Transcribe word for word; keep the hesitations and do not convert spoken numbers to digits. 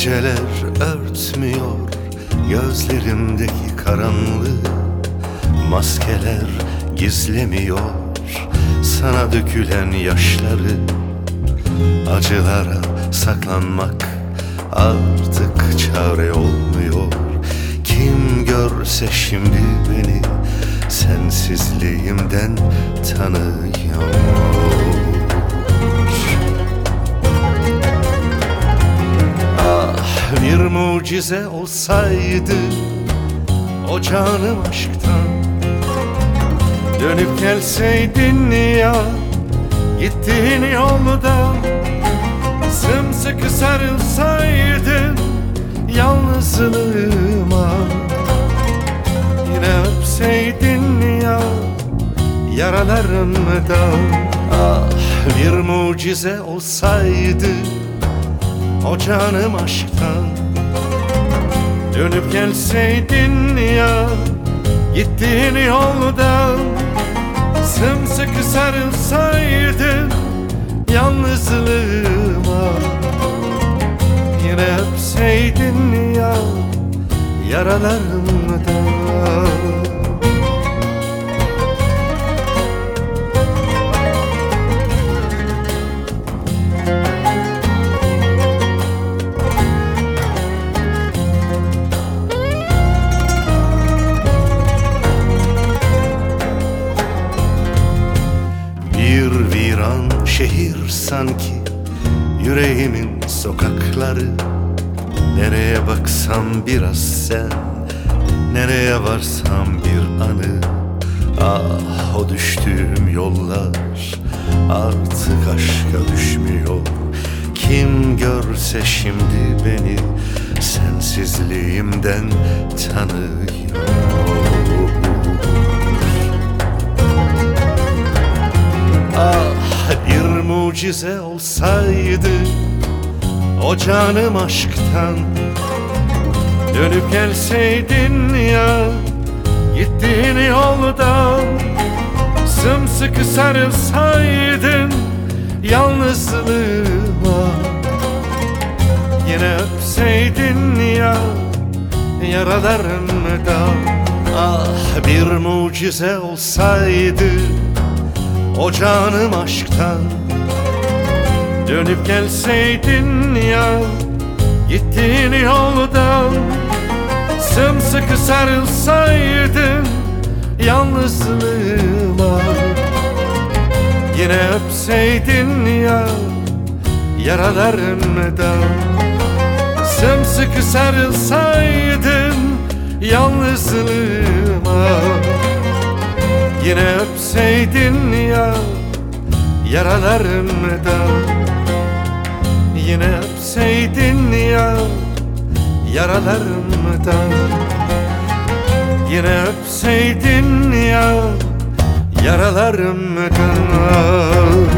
Geceler örtmüyor gözlerimdeki karanlığı, maskeler gizlemiyor sana dökülen yaşları. Acılara saklanmak artık çare olmuyor. Kim görse şimdi beni sensizliğimden tanıyor. Ah, bir mucize olsaydı o canım aşktan, dönüp gelseydin ya gittiğin yolda, sımsıkı sarılsaydın yalnızlığıma, yine öpseydin ya yaralarımda. Ah, bir mucize olsaydı o canım aşktan, dönüp gelseydin ya gittiğin yolda, sımsıkı sarılsaydın yalnızlığıma, yine öpseydin ya yaralarımda. Bir viran şehir sanki yüreğimin sokakları. Nereye baksam biraz sen, nereye varsam bir anı. Ah, o düştüğüm yollar artık aşka düşmüyor. Kim görse şimdi beni sensizliğimden tanıyor. Ah, bir mucize olsaydı o canım aşktan, dönüp gelseydin ya gittiğin yolda, sımsıkı sarılsaydın yalnızlığıma, yine öpseydin ya yaralarımda. Ah, bir mucize olsaydı o canım aşktan, dönüp gelseydin ya gittiğin yolda, sımsıkı sarılsaydın yalnızlığıma, yine öpseydin ya yaralarımda. Sımsıkı sarılsaydın yalnızlığıma, yine öpseydin ya yaralarımda, yine öpseydin ya yaralarımda, yine öpseydin ya yaralarımda.